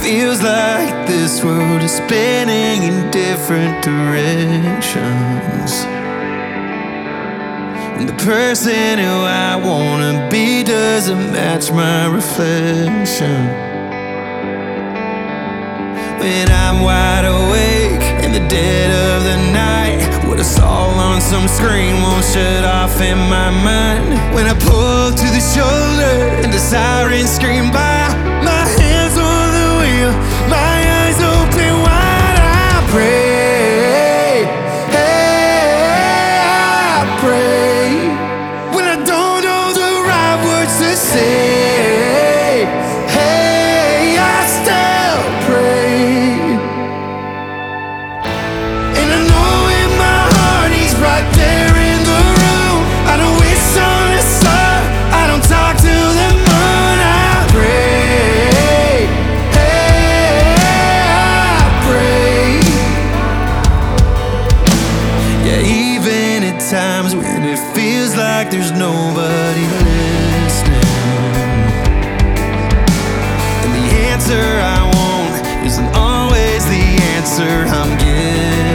feels like this world is spinning in different directions, and the person who I wanna be doesn't match my reflection. When I'm wide awake in the dead of the night, what I saw on some screen won't shut off in my mind. When I pull to the shoulder and the sirens scream by, my hands on the wheel, my eyes open wide. I pray, hey, I pray. When I don't know the right words to say, hey, I still pray. And I know in my heart he's right there in the room. I don't wish on the sun, I don't talk to the moon. I pray, hey, I pray. Yeah, even at times when it feels like there's nobody listening, and the answer I want isn't always the answer I'm getting.